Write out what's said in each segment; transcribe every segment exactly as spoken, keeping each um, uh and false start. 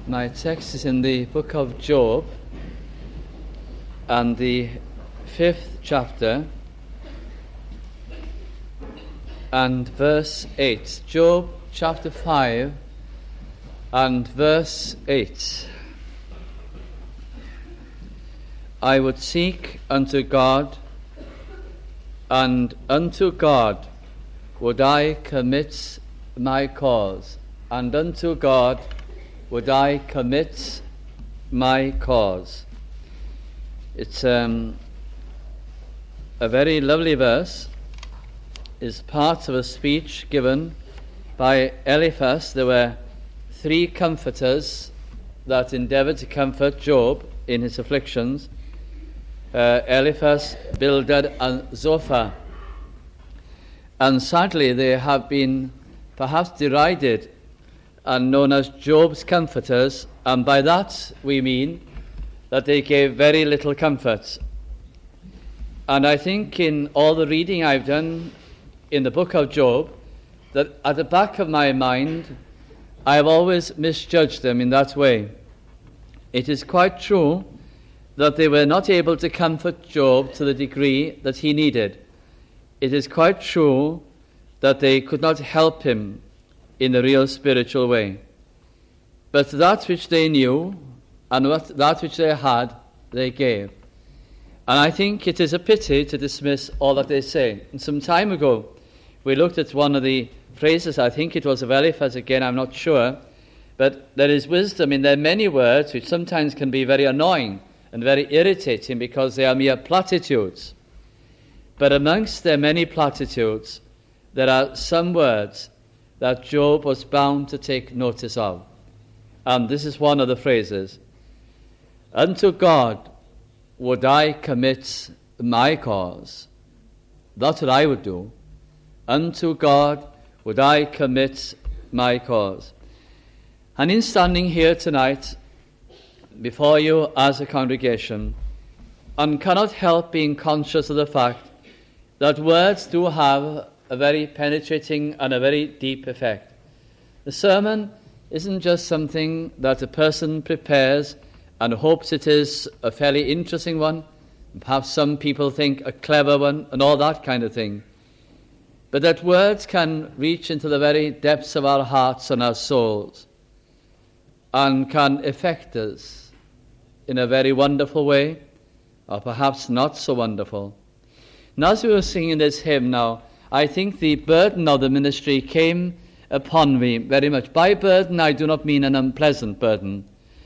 My text is in the book of Job and the fifth chapter and verse eight. Job chapter five and verse eight. I would seek unto God, and unto God would I commit my cause, and unto God would I commit my cause. It's um, a very lovely verse. It's part of a speech given by Eliphaz. There were three comforters that endeavored to comfort Job in his afflictions. Uh, Eliphaz, Bildad, and Zophar. And sadly, they have been perhaps derided and known as Job's comforters, and by that we mean that they gave very little comfort. And I think in all the reading I've done in the book of Job, that at the back of my mind, I have always misjudged them in that way. It is quite true that they were not able to comfort Job to the degree that he needed. It is quite true that they could not help him in a real spiritual way. But that which they knew and what, that which they had, they gave. And I think it is a pity to dismiss all that they say. And some time ago, we looked at one of the phrases, I think it was of Eliphaz again, I'm not sure, but there is wisdom in their many words which sometimes can be very annoying and very irritating because they are mere platitudes. But amongst their many platitudes, there are some words that Job was bound to take notice of. And this is one of the phrases. Unto God would I commit my cause. That's what I would do. Unto God would I commit my cause. And in standing here tonight, before you as a congregation, one cannot help being conscious of the fact that words do have a very penetrating and a very deep effect. The sermon isn't just something that a person prepares and hopes it is a fairly interesting one, perhaps some people think a clever one, and all that kind of thing. But that words can reach into the very depths of our hearts and our souls and can affect us in a very wonderful way, or perhaps not so wonderful. And as we were singing this hymn now, I think the burden of the ministry came upon me very much. By burden, I do not mean an unpleasant burden.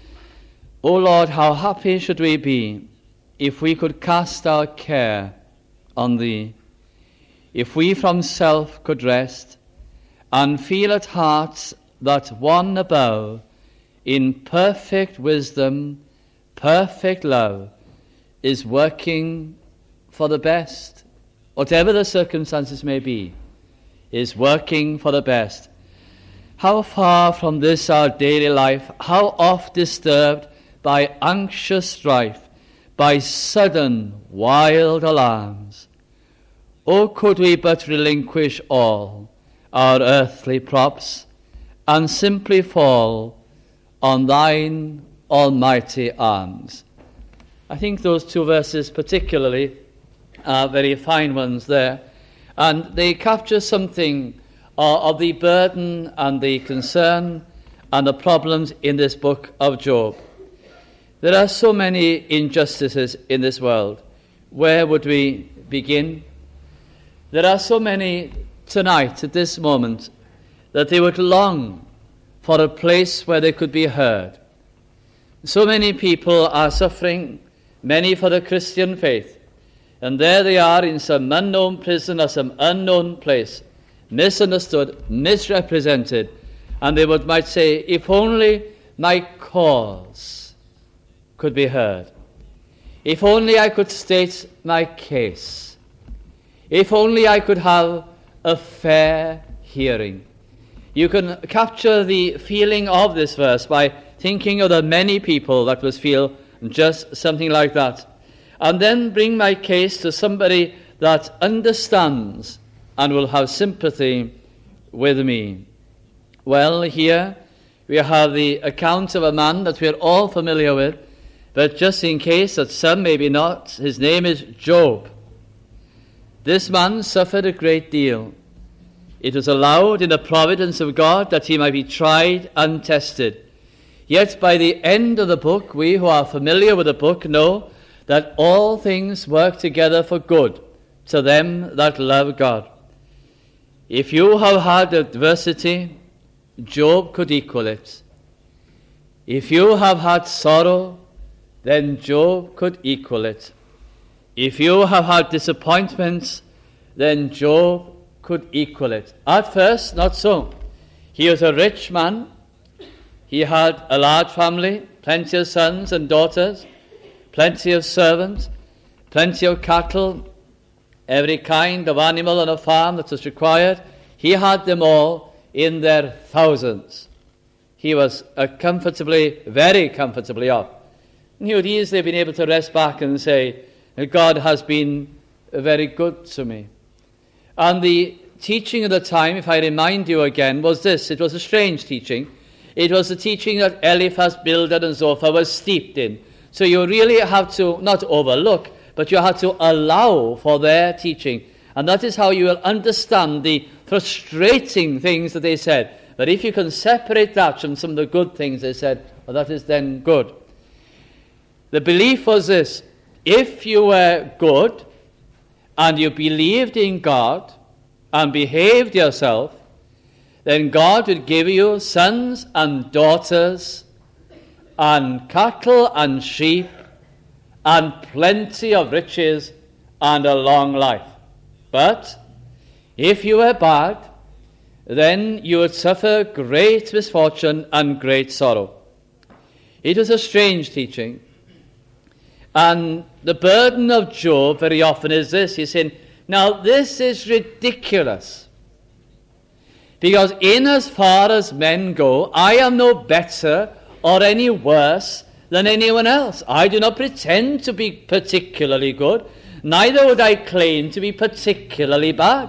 O Lord, how happy should we be if we could cast our care on Thee, if we from self could rest and feel at heart that One above, in perfect wisdom, perfect love, is working for the best. Whatever the circumstances may be, is working for the best. How far from this our daily life, how oft disturbed by anxious strife, by sudden wild alarms. Oh, could we but relinquish all our earthly props and simply fall on Thine almighty arms. I think those two verses particularly are very fine ones there, and they capture something uh, of the burden and the concern and the problems in this book of Job. There are so many injustices in this world. Where would we begin? There are so many tonight at this moment that they would long for a place where they could be heard. So many people are suffering, many for the Christian faith. And there they are in some unknown prison or some unknown place, misunderstood, misrepresented. And they would might say, if only my cause could be heard. If only I could state my case. If only I could have a fair hearing. You can capture the feeling of this verse by thinking of the many people that will feel just something like that. And then bring my case to somebody that understands and will have sympathy with me. Well, here we have the account of a man that we are all familiar with, but just in case that some maybe not, his name is Job. This man suffered a great deal. It was allowed in the providence of God that he might be tried and tested. Yet by the end of the book, we who are familiar with the book know that all things work together for good to them that love God. If you have had adversity, Job could equal it. If you have had sorrow, then Job could equal it. If you have had disappointments, then Job could equal it. At first, not so. He was a rich man. He had a large family, plenty of sons and daughters, plenty of servants, plenty of cattle, every kind of animal on a farm that was required. He had them all in their thousands. He was uh, comfortably, very comfortably off. And he would easily have been able to rest back and say, God has been very good to me. And the teaching of the time, if I remind you again, was this. It was a strange teaching. It was the teaching that Eliphaz, Bildad, and Zophar were steeped in. So you really have to not overlook, but you have to allow for their teaching. And that is how you will understand the frustrating things that they said. But if you can separate that from some of the good things they said, well, that is then good. The belief was this: if you were good and you believed in God and behaved yourself, then God would give you sons and daughters and cattle and sheep and plenty of riches and a long life. But if you were bad, then you would suffer great misfortune and great sorrow. It was a strange teaching. And the burden of Job very often is this. He's saying, now this is ridiculous. Because in as far as men go, I am no better or any worse than anyone else. I do not pretend to be particularly good, neither would I claim to be particularly bad.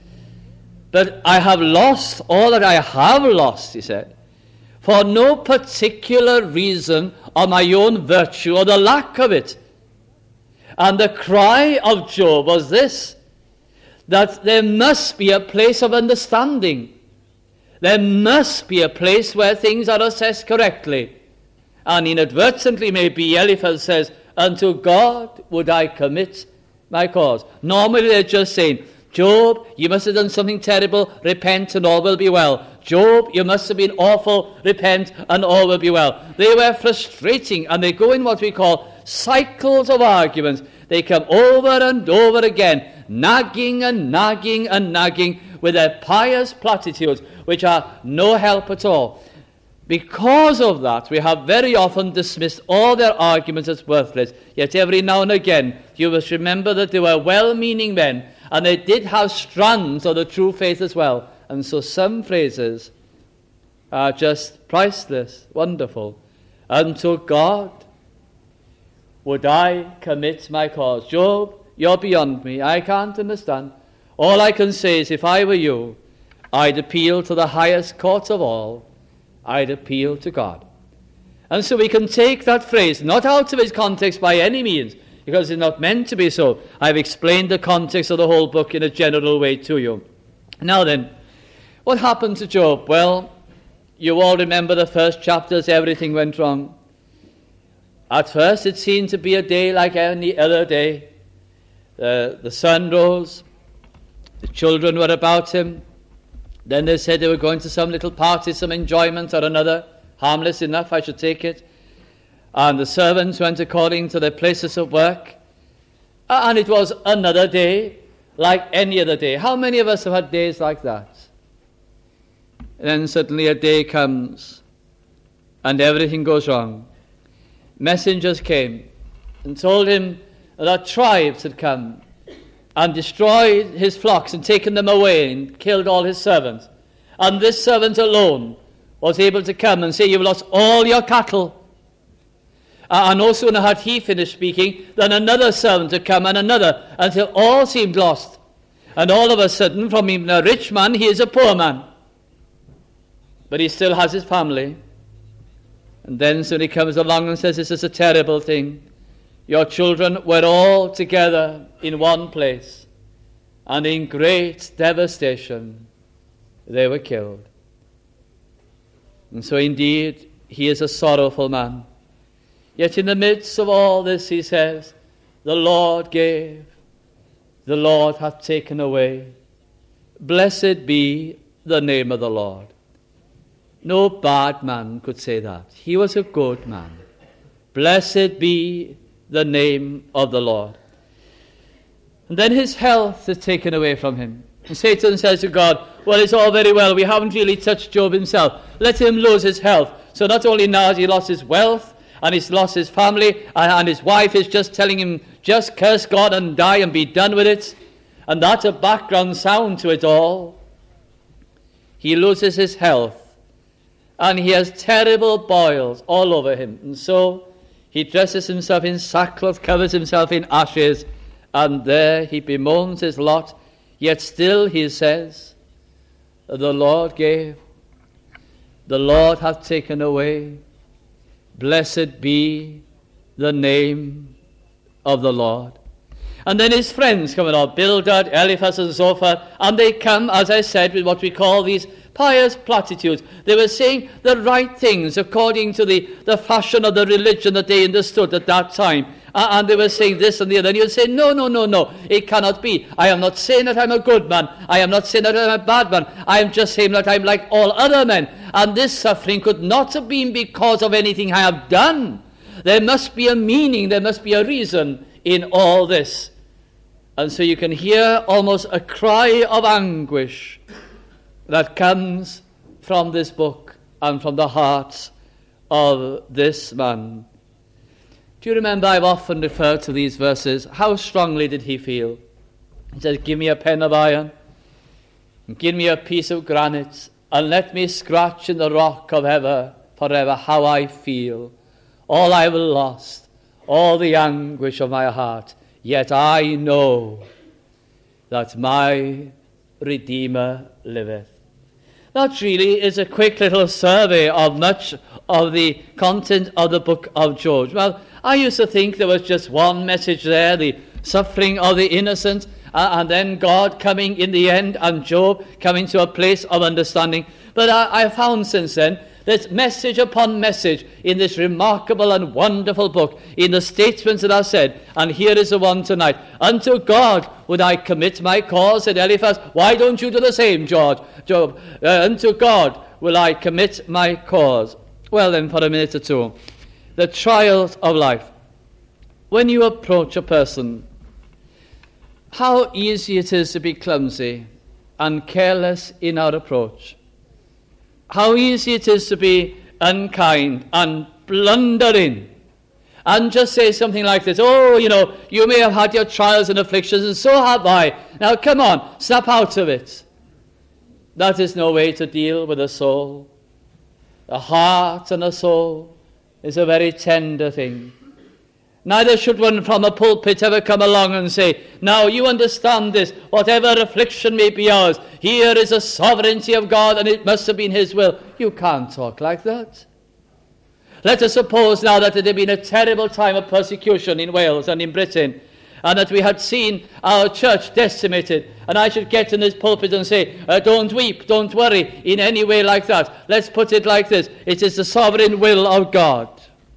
But I have lost all that I have lost, he said, for no particular reason or my own virtue or the lack of it. And the cry of Job was this, that there must be a place of understanding. There must be a place where things are assessed correctly. And inadvertently, maybe Eliphaz says, unto God would I commit my cause. Normally they're just saying, Job, you must have done something terrible, repent and all will be well. Job, you must have been awful, repent and all will be well. They were frustrating, and they go in what we call cycles of arguments. They come over and over again, nagging and nagging and nagging with their pious platitudes, which are no help at all. Because of that, we have very often dismissed all their arguments as worthless. Yet every now and again, you must remember that they were well-meaning men, and they did have strands of the true faith as well. And so some phrases are just priceless, wonderful. Unto God would I commit my cause. Job, you're beyond me. I can't understand. All I can say is, if I were you, I'd appeal to the highest court of all. I'd appeal to God. And so we can take that phrase, not out of its context by any means, because it's not meant to be so. I've explained the context of the whole book in a general way to you. Now then, what happened to Job? Well, you all remember the first chapters, everything went wrong. At first it seemed to be a day like any other day. Uh, the sun rose, the children were about him. Then they said they were going to some little party, some enjoyment or another, harmless enough, I should take it. And the servants went according to their places of work. And it was another day like any other day. How many of us have had days like that? And then suddenly a day comes and everything goes wrong. Messengers came and told him that tribes had come and destroyed his flocks and taken them away and killed all his servants. And this servant alone was able to come and say, you've lost all your cattle. Uh, and no sooner had he finished speaking than another servant had come and another, until all seemed lost. And all of a sudden, from being a rich man, he is a poor man. But he still has his family. And then somebody comes along and says, this is a terrible thing. Your children were all together in one place, and in great devastation they were killed. And so indeed, he is a sorrowful man. Yet in the midst of all this, he says, the Lord gave, the Lord hath taken away. Blessed be the name of the Lord. No bad man could say that. He was a good man. Blessed be the name of the Lord. And then his health is taken away from him. And Satan says to God, well, it's all very well. We haven't really touched Job himself. Let him lose his health. So not only now has he lost his wealth, and he's lost his family, and, and his wife is just telling him, just curse God and die and be done with it. And that's a background sound to it all. He loses his health, and he has terrible boils all over him. And so he dresses himself in sackcloth, covers himself in ashes, and there he bemoans his lot. Yet still he says, the Lord gave, the Lord hath taken away. Blessed be the name of the Lord. And then his friends come along, Bildad, Eliphaz, and Zophar, and they come, as I said, with what we call these pious platitudes. They were saying the right things according to the, the fashion of the religion that they understood at that time. Uh, and they were saying this and the other. And you'd say, no, no, no, no, it cannot be. I am not saying that I'm a good man. I am not saying that I'm a bad man. I am just saying that I'm like all other men. And this suffering could not have been because of anything I have done. There must be a meaning, there must be a reason in all this. And so you can hear almost a cry of anguish that comes from this book and from the heart of this man. Do you remember, I've often referred to these verses. How strongly did he feel? He says, give me a pen of iron, and give me a piece of granite, and let me scratch in the rock of ever, forever, how I feel. All I have lost, all the anguish of my heart. Yet I know that my Redeemer liveth. That really is a quick little survey of much of the content of the book of Job. Well, I used to think there was just one message there, the suffering of the innocent, uh, and then God coming in the end, and Job coming to a place of understanding. But I, I found since then, there's message upon message in this remarkable and wonderful book, in the statements that are said. And here is the one tonight. Unto God would I commit my cause, said Eliphaz. Why don't you do the same, George? Job, uh, unto God will I commit my cause. Well then, for a minute or two. The trials of life. When you approach a person, how easy it is to be clumsy and careless in our approach. How easy it is to be unkind and blundering and just say something like this, oh, you know, you may have had your trials and afflictions, and so have I. Now come on, snap out of it. That is no way to deal with a soul. A heart and a soul is a very tender thing. Neither should one from a pulpit ever come along and say, now you understand this, whatever affliction may be ours, here is the sovereignty of God and it must have been his will. You can't talk like that. Let us suppose now that there had been a terrible time of persecution in Wales and in Britain, and that we had seen our church decimated, and I should get in this pulpit and say, uh, don't weep, don't worry in any way like that. Let's put it like this. It is the sovereign will of God.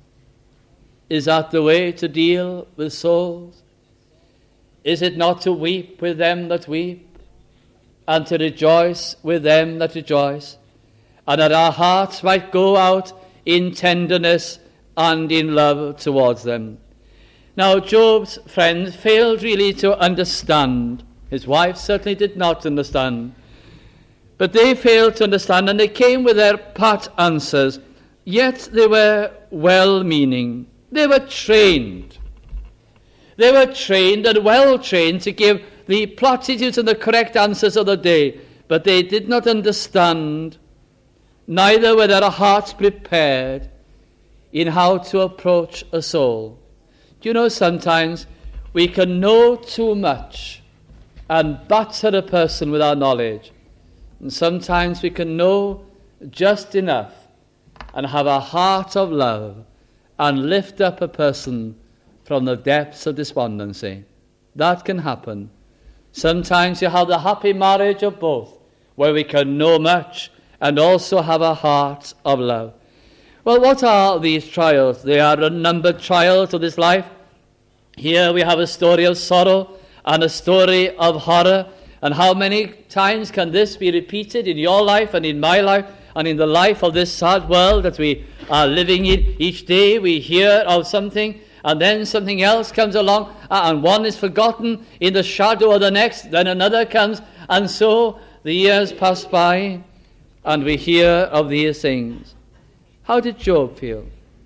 Is that the way to deal with souls? Is it not to weep with them that weep, and to rejoice with them that rejoice, and that our hearts might go out in tenderness and in love towards them? Now, Job's friends failed really to understand. His wife certainly did not understand. But they failed to understand, and they came with their pat answers, yet they were well-meaning. They were trained. They were trained and well trained to give the platitudes and the correct answers of the day, but they did not understand, neither were their hearts prepared in how to approach a soul. Do you know, sometimes we can know too much and batter a person with our knowledge, and sometimes we can know just enough and have a heart of love and lift up a person from the depths of despondency. That can happen. Sometimes you have the happy marriage of both, where we can know much and also have a heart of love. Well, what are these trials? They are unnumbered trials of this life. Here we have a story of sorrow and a story of horror. And how many times can this be repeated in your life and in my life and in the life of this sad world that we are living in? Each day we hear of something, and then something else comes along, and one is forgotten in the shadow of the next, then another comes, and so the years pass by, and we hear of these things. How did Job feel?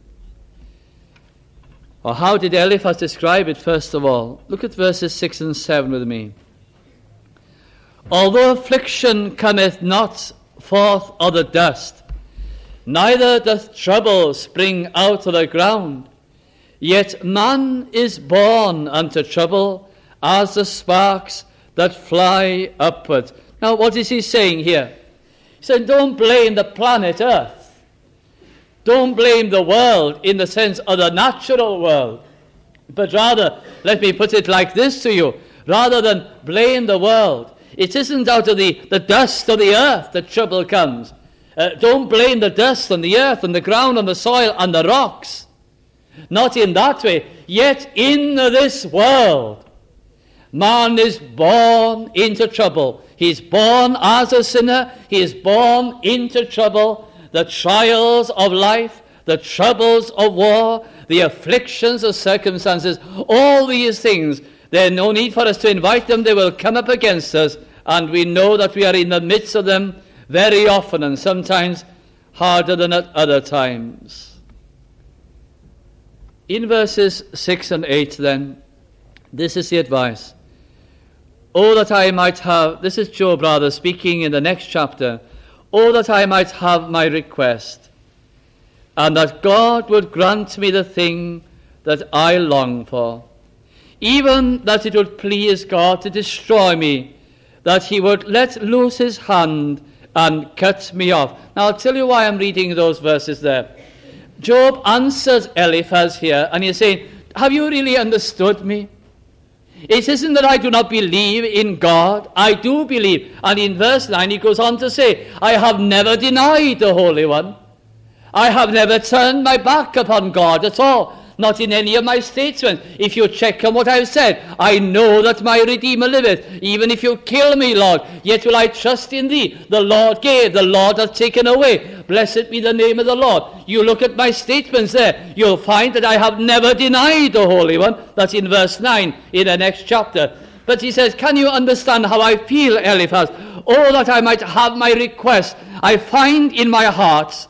Or how did Eliphaz describe it, first of all? Look at verses six and seven with me. Although affliction cometh not forth of the dust, neither doth trouble spring out of the ground, yet man is born unto trouble as the sparks that fly upward. Now, what is he saying here? He said, don't blame the planet Earth. Don't blame the world in the sense of the natural world. But rather, let me put it like this to you. Rather than blame the world, it isn't out of the, the dust of the earth that trouble comes. Uh, don't blame the dust and the earth and the ground and the soil and the rocks. Not in that way. Yet in this world, man is born into trouble. He's born as a sinner. He is born into trouble. The trials of life, the troubles of war, the afflictions of circumstances, all these things, there's no need for us to invite them. They will come up against us, and we know that we are in the midst of them very often, and sometimes harder than at other times. In verses six and eight, then, this is the advice. Oh, that I might have, this is Job rather speaking in the next chapter, oh, that I might have my request, and that God would grant me the thing that I long for, even that it would please God to destroy me, that he would let loose his hand and cut me off. Now, I'll tell you why I'm reading those verses there. Job answers Eliphaz here, and he's saying, have you really understood me? It isn't that I do not believe in God. I do believe. And in verse nine he goes on to say, I have never denied the Holy One. I have never turned my back upon God at all. Not in any of my statements. If you check on what I've said, I know that my Redeemer liveth. Even if you kill me, Lord, yet will I trust in thee. The Lord gave, the Lord hath taken away. Blessed be the name of the Lord. You look at my statements there, you'll find that I have never denied the Holy One. That's in verse nine in the next chapter. But he says, can you understand how I feel, Eliphaz? Oh, that I might have my request. I find in my heart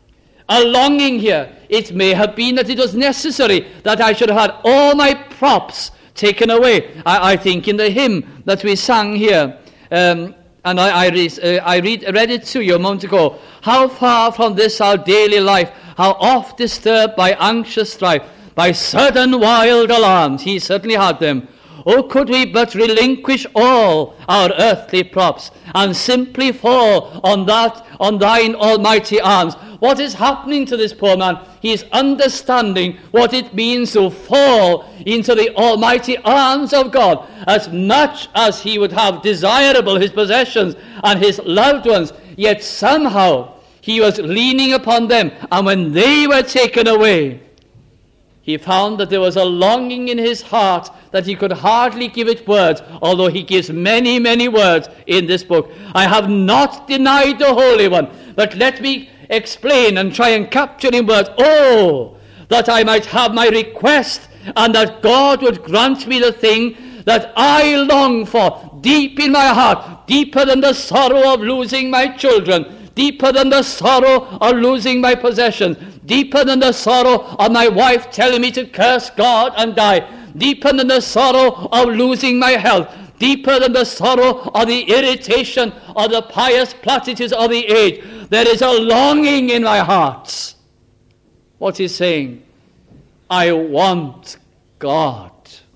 a longing here. It may have been that it was necessary that I should have had all my props taken away. I, I think in the hymn that we sang here, um, and I, I, re- uh, I read, read it to you a moment ago. How far from this our daily life, how oft disturbed by anxious strife, by sudden wild alarms. He certainly had them. Oh, could we but relinquish all our earthly props and simply fall on that, on thine almighty arms. What is happening to this poor man? He is understanding what it means to fall into the almighty arms of God. As much as he would have desirable his possessions and his loved ones, yet somehow he was leaning upon them, and when they were taken away, he found that there was a longing in his heart that he could hardly give it words, although he gives many, many words in this book. I have not denied the Holy One, but let me explain and try and capture in words. Oh, that I might have my request, and that God would grant me the thing that I long for, deep in my heart, deeper than the sorrow of losing my children, deeper than the sorrow of losing my possessions, deeper than the sorrow of my wife telling me to curse God and die, deeper than the sorrow of losing my health, deeper than the sorrow of the irritation of the pious platitudes of the age. There is a longing in my heart. What he's saying, I want God.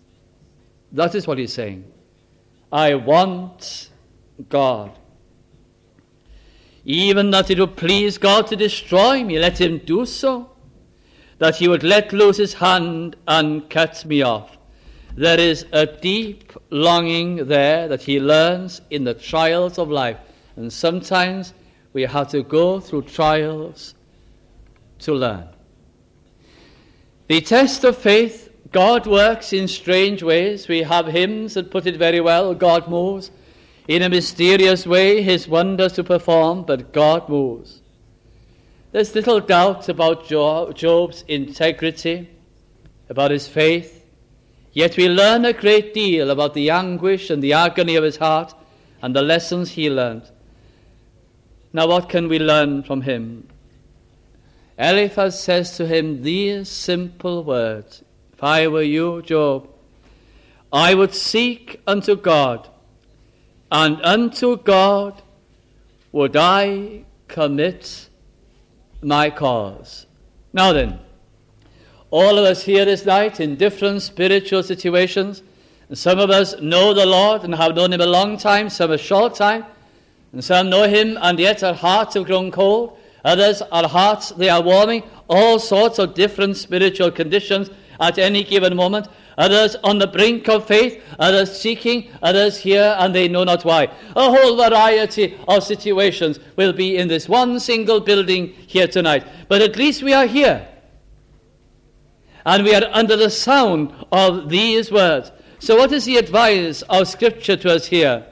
That is what he's saying. I want God. even that it would please God to destroy me, let him do so. That he would let loose his hand and cut me off. There is a deep longing there that he learns in the trials of life. And sometimes we have to go through trials to learn. The test of faith, God works in strange ways. We have hymns that put it very well. God moves in a mysterious way, his wonders to perform, but God moves. There's little doubt about Job's integrity, about his faith, yet we learn a great deal about the anguish and the agony of his heart and the lessons he learned. Now what can we learn from him? Eliphaz says to him these simple words, if I were you, Job, I would seek unto God, and unto God would I commit my cause. Now then, all of us here this night in different spiritual situations, and some of us know the Lord and have known him a long time, some a short time, and some know him and yet our hearts have grown cold. Others, our hearts, they are warming. All sorts of different spiritual conditions at any given moment. Others on the brink of faith, others seeking, others here and they know not why. A whole variety of situations will be in this one single building here tonight. But at least we are here. And we are under the sound of these words. So what is the advice of Scripture to us here?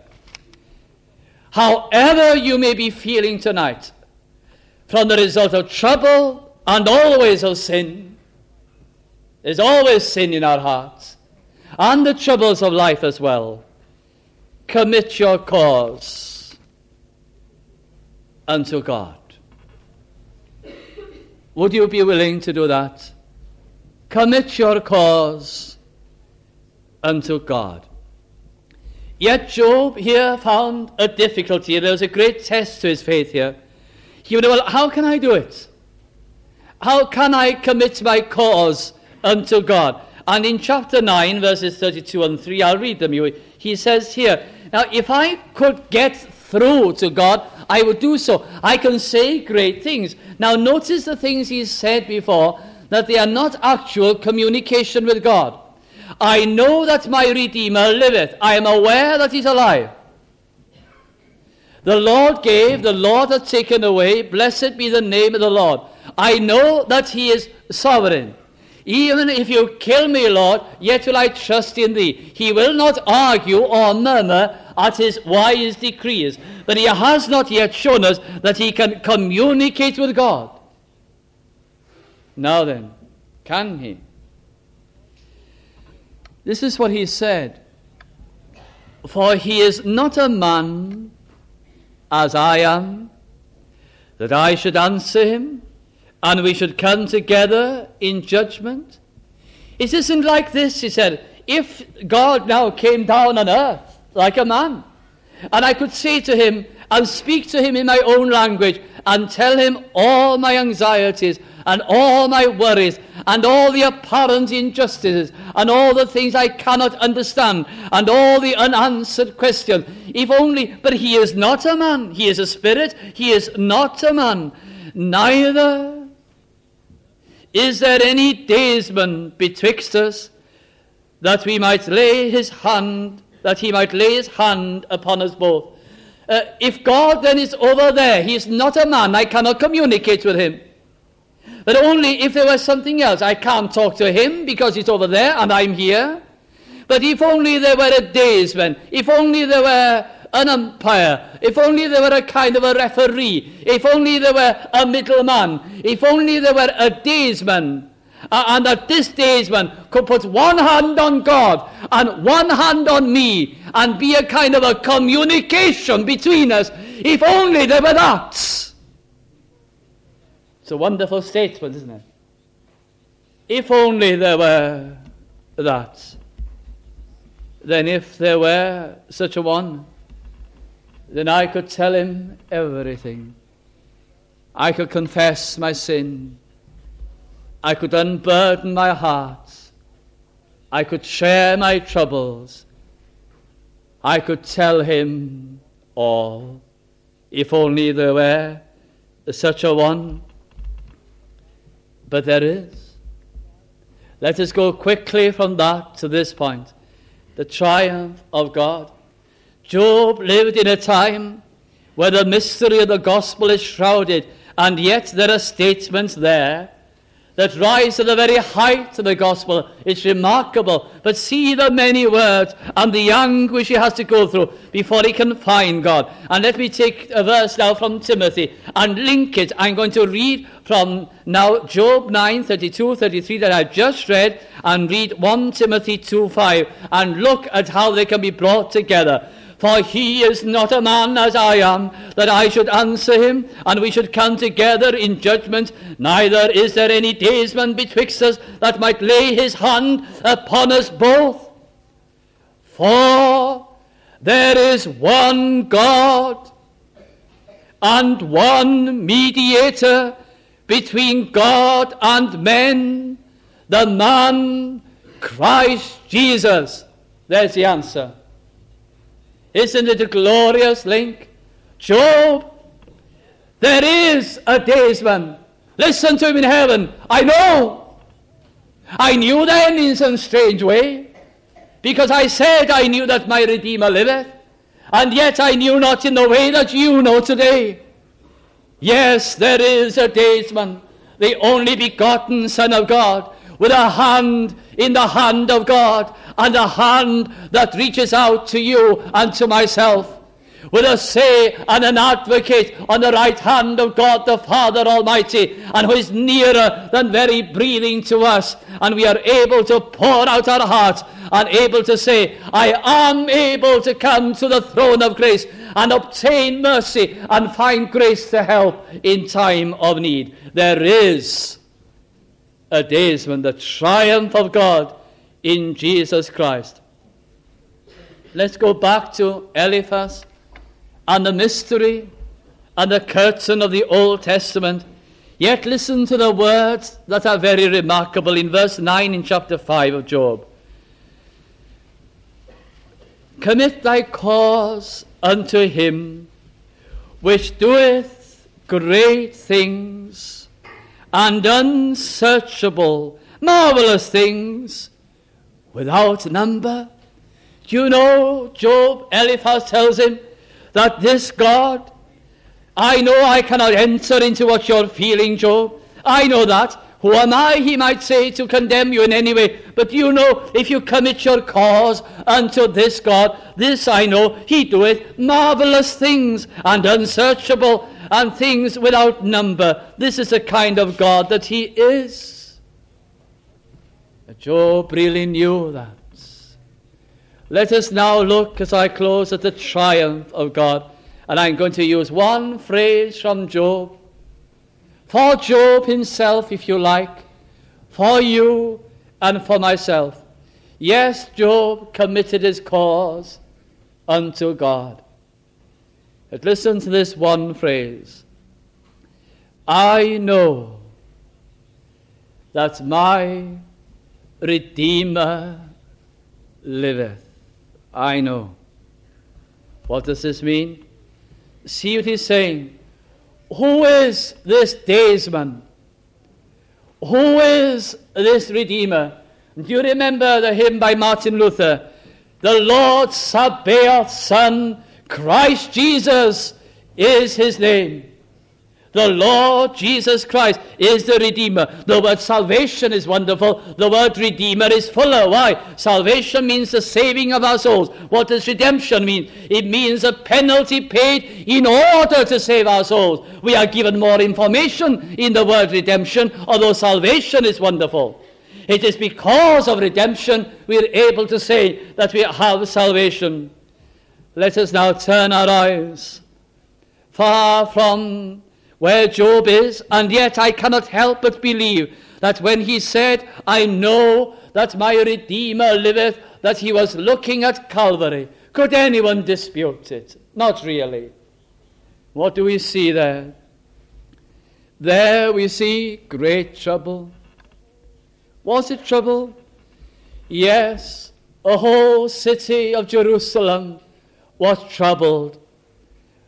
However you may be feeling tonight, from the result of trouble and always of sin, there's always sin in our hearts, and the troubles of life as well, commit your cause unto God. Would you be willing to do that? Commit your cause unto God. Yet Job here found a difficulty. There was a great test to his faith here. He would, well, how can I do it? How can I commit my cause unto God? And in chapter nine, verses thirty-two and three, I'll read them. He says here, now if I could get through to God, I would do so. I can say great things. Now notice the things he said before, that they are not actual communication with God. I know that my Redeemer liveth. I am aware that he's alive. The Lord gave, the Lord hath taken away. Blessed be the name of the Lord. I know that he is sovereign. Even if you kill me, Lord, yet will I trust in thee. He will not argue or murmur at his wise decrees. But he has not yet shown us that he can communicate with God. Now then, can he? This is what he said. For he is not a man as I am, that I should answer him, and we should come together in judgment. It isn't like this, he said. If God now came down on earth like a man, and I could say to him and speak to him in my own language and tell him all my anxieties and all my worries and all the apparent injustices and all the things I cannot understand and all the unanswered questions. If only, but he is not a man. He is a spirit. He is not a man. Neither is there any daysman betwixt us, that we might lay his hand, that he might lay his hand upon us both. Uh, if God then is over there, he is not a man. I cannot communicate with him. But only if there was something else. I can't talk to him because he's over there and I'm here. But if only there were a daysman, if only there were an umpire, if only there were a kind of a referee, if only there were a middleman, if only there were a daysman, uh, and that this daysman could put one hand on God and one hand on me and be a kind of a communication between us, if only there were that. It's a wonderful statement, isn't it? If only there were that. Then if there were such a one, then I could tell him everything. I could confess my sin. I could unburden my heart. I could share my troubles. I could tell him all. If only there were such a one. But there is. Let us go quickly from that to this point. The triumph of God. Job lived in a time where the mystery of the gospel is shrouded, and yet there are statements there that rise to the very height of the gospel. It's remarkable. But see the many words and the anguish he has to go through before he can find God. And let me take a verse now from Timothy and link it. I'm going to read from now Job nine, thirty-two, thirty-three that I just read, and read First Timothy two, five, and look at how they can be brought together. For he is not a man as I am, that I should answer him, and we should come together in judgment. Neither is there any daysman betwixt us that might lay his hand upon us both. For there is one God, and one mediator between God and men, the man Christ Jesus. There's the answer. Isn't it a glorious link? Job, there is a daysman. Listen to him in heaven. I know. I knew then in some strange way, because I said I knew that my Redeemer liveth, and yet I knew not in the way that you know today. Yes, there is a daysman, the only begotten Son of God, with a hand in the hand of God, and a hand that reaches out to you and to myself, with a say and an advocate on the right hand of God the Father Almighty, and who is nearer than very breathing to us, and we are able to pour out our hearts and able to say, I am able to come to the throne of grace and obtain mercy and find grace to help in time of need. There is a daysman, the triumph of God in Jesus Christ. Let's go back to Eliphaz and the mystery and the curtain of the Old Testament. Yet listen to the words that are very remarkable in verse nine in chapter five of Job. Commit thy cause unto him which doeth great things and unsearchable, marvelous things without number. Do you know, Job, Eliphaz tells him that this God, I know I cannot enter into what you're feeling, Job. I know that. Who am I, he might say, to condemn you in any way? But you know, if you commit your cause unto this God, this I know, he doeth marvelous things and unsearchable and things without number. This is the kind of God that he is. But Job really knew that. Let us now look, as I close, at the triumph of God. And I'm going to use one phrase from Job. For Job himself, if you like. For you and for myself. Yes, Job committed his cause unto God. But listen to this one phrase. I know that my Redeemer liveth. I know. What does this mean? See what he's saying. Who is this daysman? Who is this Redeemer? Do you remember the hymn by Martin Luther? The Lord Sabaoth's Son, Christ Jesus is his name. The Lord Jesus Christ is the Redeemer. The word salvation is wonderful. The word Redeemer is fuller. Why? Salvation means the saving of our souls. What does redemption mean? It means a penalty paid in order to save our souls. We are given more information in the word redemption, although salvation is wonderful. It is because of redemption we are able to say that we have salvation. Let us now turn our eyes far from where Job is, and yet I cannot help but believe that when he said, I know that my Redeemer liveth, that he was looking at Calvary. Could anyone dispute it? Not really. What do we see there? There we see great trouble. Was it trouble? Yes, a whole city of Jerusalem was troubled.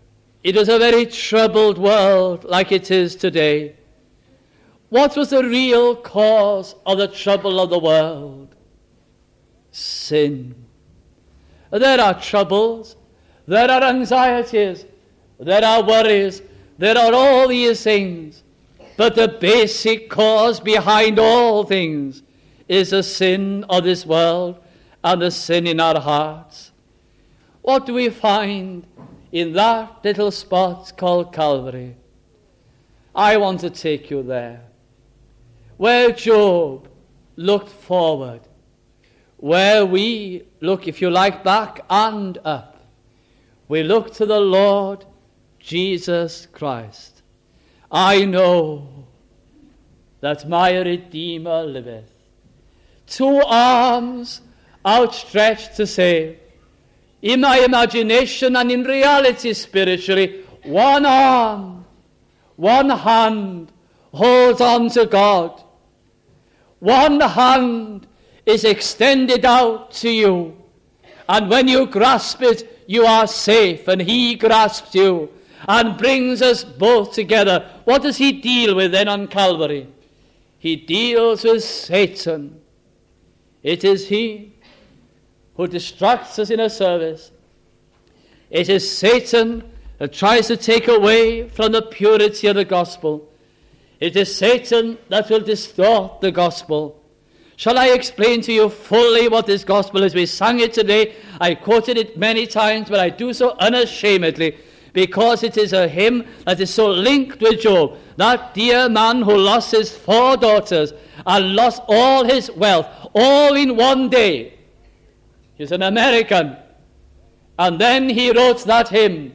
It was a very troubled world like it is today. What was the real cause of the trouble of the world? Sin. There are troubles, there are anxieties, there are worries, there are all these things. But the basic cause behind all things is the sin of this world and the sin in our hearts. What do we find in that little spot called Calvary? I want to take you there, where Job looked forward, where we look, if you like, back and up. We look to the Lord Jesus Christ. I know that my Redeemer liveth. Two arms outstretched to save. In my imagination and in reality spiritually, one arm, one hand holds on to God. One hand is extended out to you. And when you grasp it, you are safe, and he grasps you and brings us both together. What does he deal with then on Calvary? He deals with Satan. It is he who distracts us in a service. It is Satan that tries to take away from the purity of the gospel. It is Satan that will distort the gospel. Shall I explain to you fully what this gospel is? We sang it today. I quoted it many times, but I do so unashamedly, because it is a hymn that is so linked with Job. That dear man who lost his four daughters and lost all his wealth, all in one day. He's an American. And then he wrote that hymn.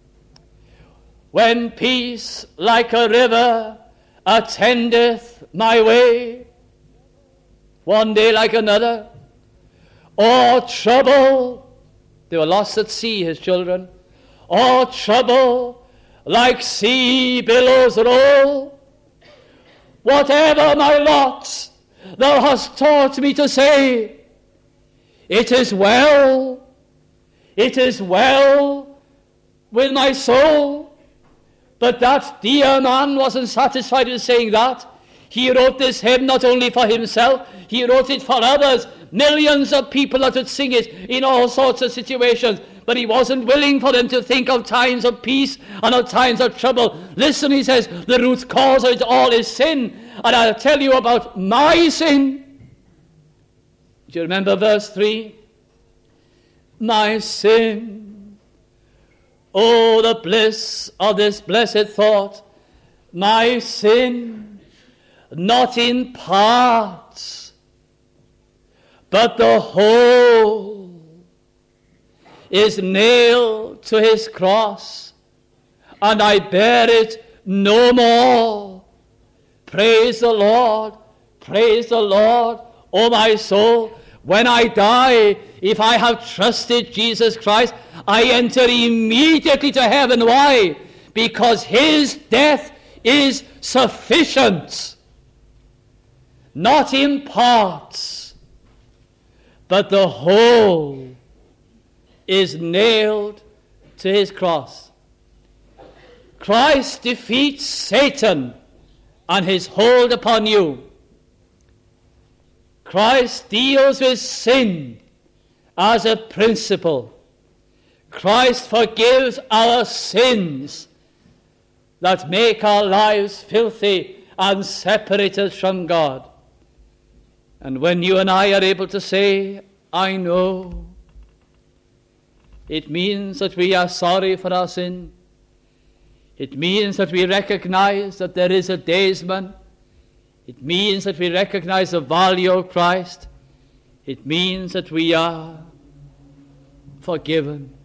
When peace like a river attendeth my way, one day like another, or trouble, they were lost at sea, his children, or trouble like sea billows roll, whatever my lot, thou hast taught me to say, it is well, it is well with my soul. But that dear man wasn't satisfied with saying that. He wrote this hymn not only for himself, he wrote it for others, millions of people that would sing it in all sorts of situations. But he wasn't willing for them to think of times of peace and of times of trouble. Listen, he says, the root cause of it all is sin. And I'll tell you about my sin. Do you remember verse three? My sin. Oh, the bliss of this blessed thought. My sin, not in parts, but the whole, is nailed to his cross, and I bear it no more. Praise the Lord, praise the Lord, O my soul. When I die, if I have trusted Jesus Christ, I enter immediately to heaven. Why? Because his death is sufficient. Not in parts, but the whole is nailed to his cross. Christ defeats Satan and his hold upon you. Christ deals with sin as a principle. Christ forgives our sins that make our lives filthy and separate us from God. And when you and I are able to say, I know, it means that we are sorry for our sin. It means that we recognize that there is a daysman. It means that we recognize the value of Christ. It means that we are forgiven.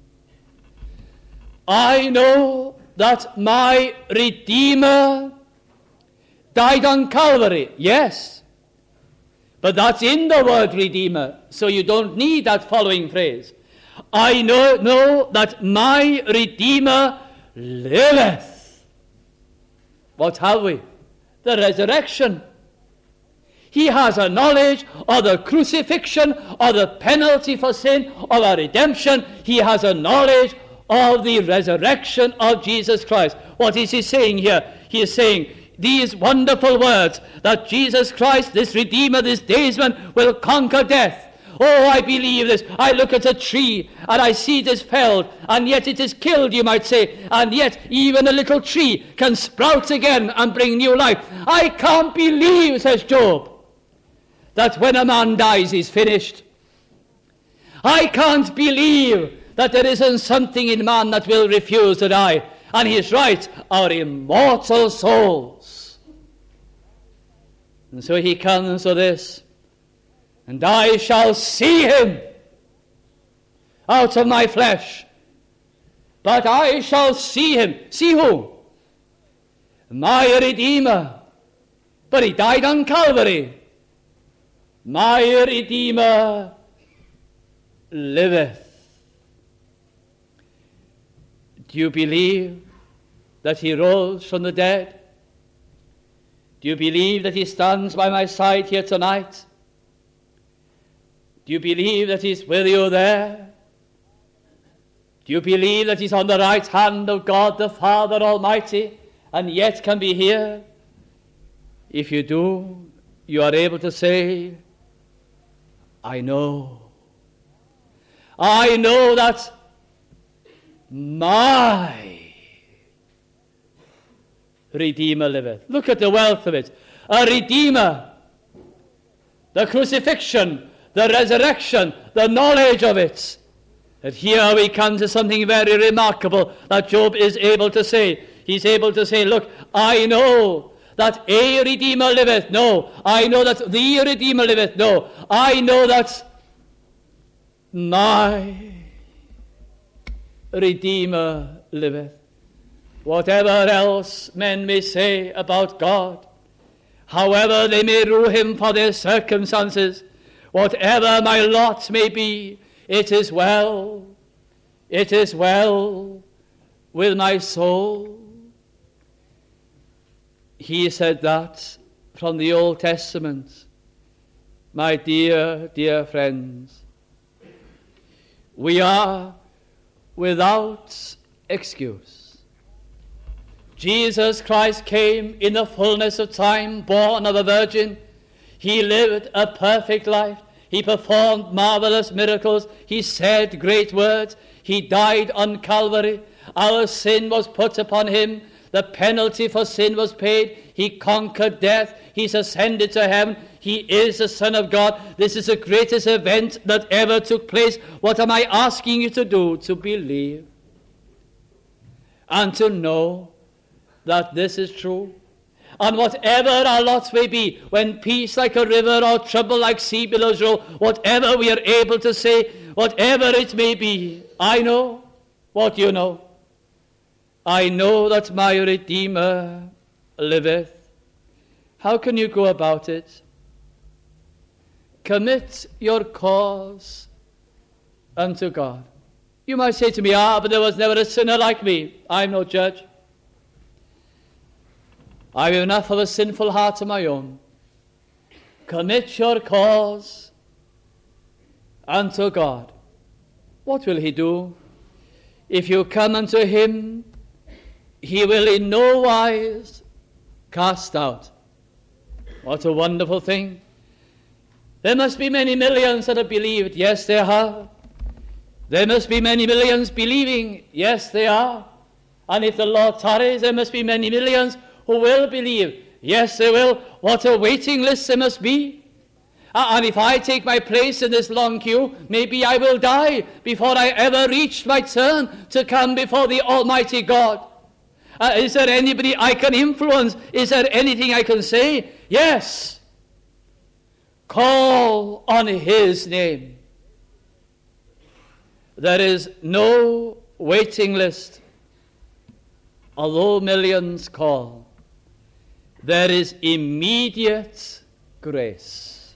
I know that my Redeemer died on Calvary. Yes. But that's in the word Redeemer, so you don't need that following phrase. I know, know that my Redeemer liveth. What have we? The resurrection. He has a knowledge of the crucifixion, of the penalty for sin, of our redemption. He has a knowledge of the resurrection of Jesus Christ. What is he saying here? He is saying these wonderful words, that Jesus Christ, this Redeemer, this daysman, will conquer death. Oh, I believe this. I look at a tree and I see it is felled, and yet it is killed, you might say, and yet even a little tree can sprout again and bring new life. I can't believe, says Job, that when a man dies he's finished. I can't believe that there isn't something in man that will refuse to die. And he's right, our immortal souls. And so he comes to this, and I shall see him out of my flesh, but I shall see him. See who? My Redeemer. But he died on Calvary. My Redeemer liveth. Do you believe that he rose from the dead? Do you believe that he stands by my side here tonight? Do you believe that he's with you there? Do you believe that he's on the right hand of God the Father Almighty and yet can be here? If you do, you are able to say, I know. I know that my Redeemer liveth. Look at the wealth of it. A Redeemer. The crucifixion, the resurrection, the knowledge of it. And here we come to something very remarkable that Job is able to say. He's able to say, look, I know that a Redeemer liveth. No, I know that the Redeemer liveth. No, I know that my Redeemer liveth. Whatever else men may say about God, however they may rue him for their circumstances, whatever my lot may be, it is well, it is well with my soul. He said that from the Old Testament. My dear, dear friends, we are without excuse. Jesus Christ came in the fullness of time, born of a virgin. He lived a perfect life. He performed marvelous miracles. He said great words. He died on Calvary. Our sin was put upon him. The penalty for sin was paid. He conquered death. He's ascended to heaven. He is the Son of God. This is the greatest event that ever took place. What am I asking you to do? To believe and to know that this is true. And whatever our lots may be, when peace like a river or trouble like sea billows roll, whatever we are able to say, whatever it may be, I know what you know. I know that my Redeemer liveth. How can you go about it? Commit your cause unto God. You might say to me, ah, but there was never a sinner like me. I'm no judge. I have enough of a sinful heart of my own. Commit your cause unto God. What will he do? If you come unto him, he will in no wise cast out. What a wonderful thing. There must be many millions that have believed. Yes, there are. There must be many millions believing. Yes, they are. And if the Lord tarries, there must be many millions who will believe. Yes, they will. What a waiting list there must be. And if I take my place in this long queue, maybe I will die before I ever reach my turn to come before the Almighty God. Uh, is there anybody I can influence? Is there anything I can say? Yes. Call on his name. There is no waiting list. Although millions call, there is immediate grace.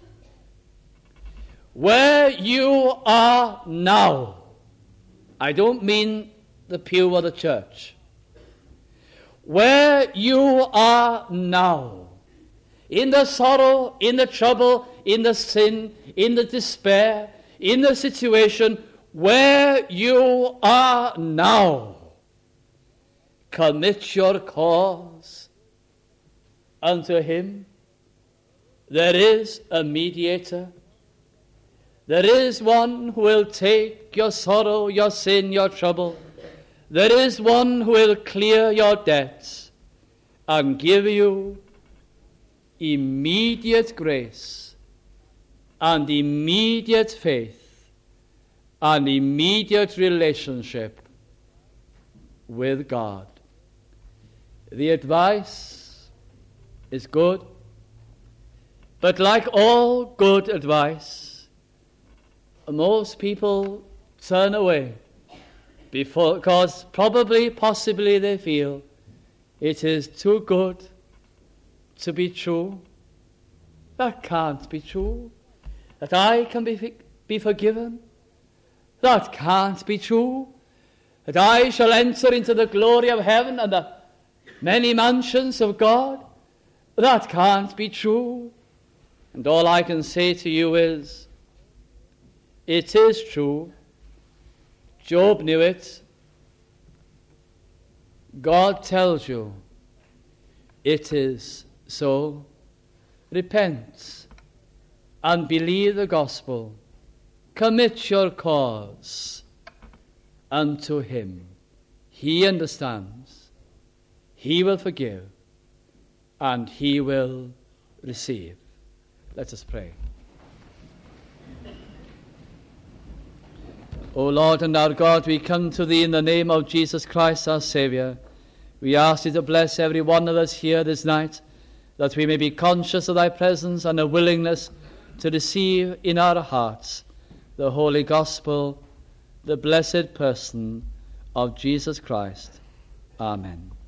Where you are now, I don't mean the pew or the church. Where you are now, in the sorrow, in the trouble, in the sin, in the despair, in the situation, where you are now, commit your cause unto him. There is a mediator. There is one who will take your sorrow, your sin, your trouble. There is one who will clear your debts and give you immediate grace and immediate faith and immediate relationship with God. The advice is good, but like all good advice, most people turn away because probably, possibly they feel it is too good to be true. That can't be true. That I can be, be forgiven. That can't be true. That I shall enter into the glory of heaven and the many mansions of God. That can't be true. And all I can say to you is, it is true. Job knew it. God tells you it is so. Repent and believe the gospel. Commit your cause unto him. He understands. He will forgive. And he will receive. Let us pray. O Lord and our God, we come to thee in the name of Jesus Christ, our Saviour. We ask thee to bless every one of us here this night, that we may be conscious of thy presence and a willingness to receive in our hearts the holy gospel, the blessed person of Jesus Christ. Amen.